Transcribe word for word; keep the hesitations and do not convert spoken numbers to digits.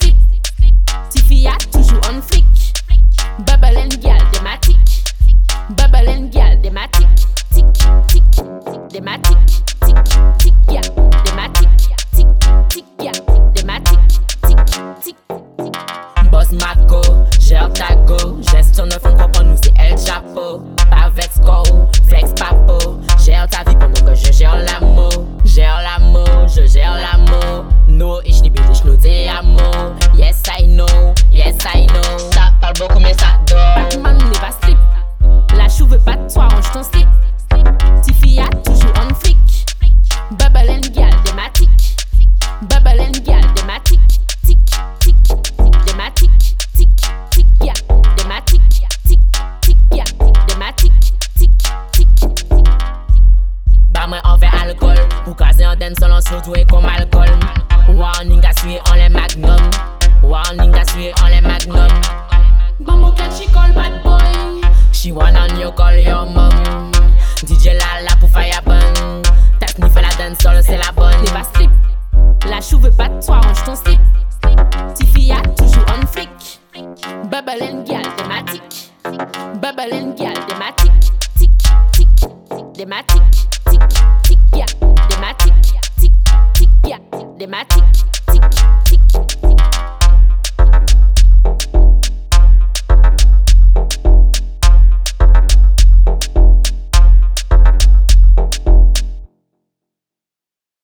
slip. Tiffy a toujours on flic. Bubble and gal, thématique. Bubble and gal, thématique. Tic, tic, thématique. Tic, tic, gal, thématique. Tic, tic, gal, thématique. Tic, tic, tic. Boss Marco, gère ta go. Gestion de fonds pour nous, c'est El Chapeau. Pas vex go, flex papo. Gère ta vie pendant que je gère l'amour. Gère l'amour, je gère l'amour. No, ich liebe dich, nur te amo. Yes, I know, yes, I know. Ça parle beaucoup, mais ça dort. Batman n'est pas slip. La chou veut pas de toi, range ton slip. Tiffy a toujours on flic. Bubble and gal, thématique. Bubble and gal, thématique. Tic, tic, thématique. Tic, tic, gal, thématique. Tic, tic, gal, thématique. Tic, tic, tic. Bah moi on fait alcool. Pour caser en dance, on se retrouve comme alcool. Warning à suivre, on les magnum. Warning à suivre, on les magnum. Bambo cat, she call bad boy. She wanna you call your mom. D J Lala pour fire bun. T'as sniffé la dance, c'est la bonne. T'es pas slip. La chou veut pas de toi, range ton slip.